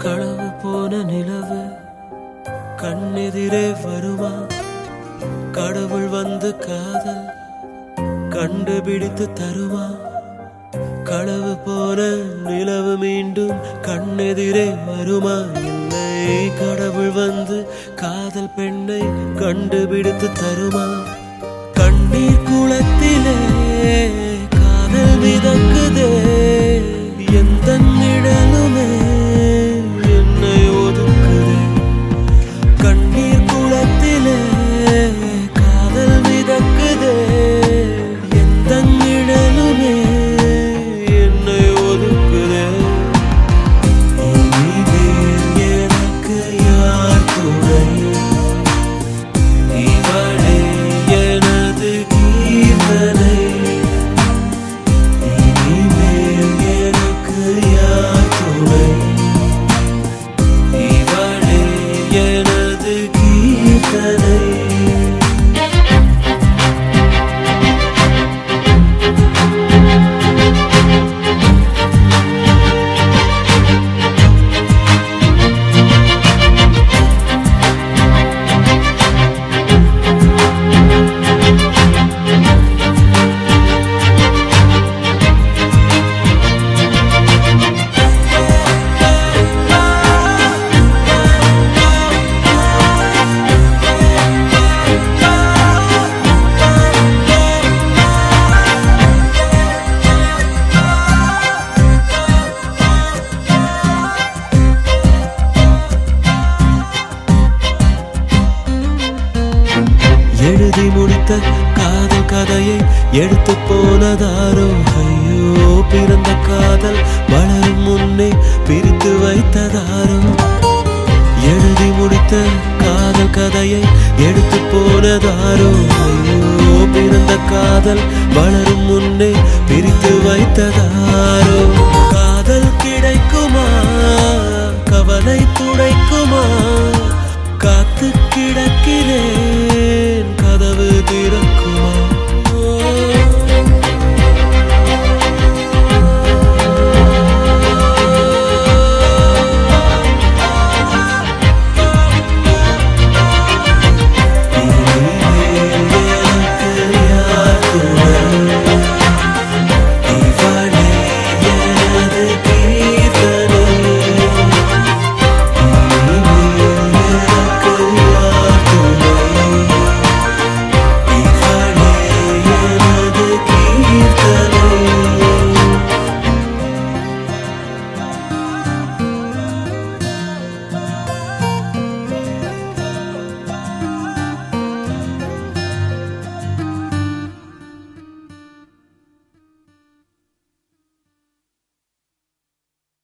களவு போன நிலவு கண்ணெதிரே வருமா? கடவுள் வந்து காதல் கண்டுபிடித்து தருமா? களவு போன நிலவு மீண்டும் கண்ணெதிரே வருமா? இல்லை, கடவுள் வந்து காதல் பெண்ணை கண்டுபிடித்து தருமா? கண்ணீர் குளத்திலே காதல் மிதக்குதே, எந்த நிழலுமே என்னை ஒதுக்குதே. கண்ணீர் குளத்திலே காதல் மிதக்குதே, எந்த நிழலுமே என்னை ஒதுக்குதே. இனிமேல் எனக்கு யார் துணை? இவளே எனது கீர்த்தனை. இனிமேல் எனக்கு யார் துணை? இவளே எனது கீர்த்தனை. எழுதி முடித்த காதல் கதையை எடுத்து போனதாரோ? ஐயோ, பிறந்த காதல் வளரும் முன்னே பிரித்து வைத்ததாரோ? எழுதி முடித்த காதல் கதையை எடுத்து போனதாரோ? ஐயோ, பிறந்த காதல் வளரும் முன்னே பிரித்து வைத்ததாரோ? காதல் கிடைக்குமா? கவலை துடைக்குமா? காத்து கிடக்கிறேன்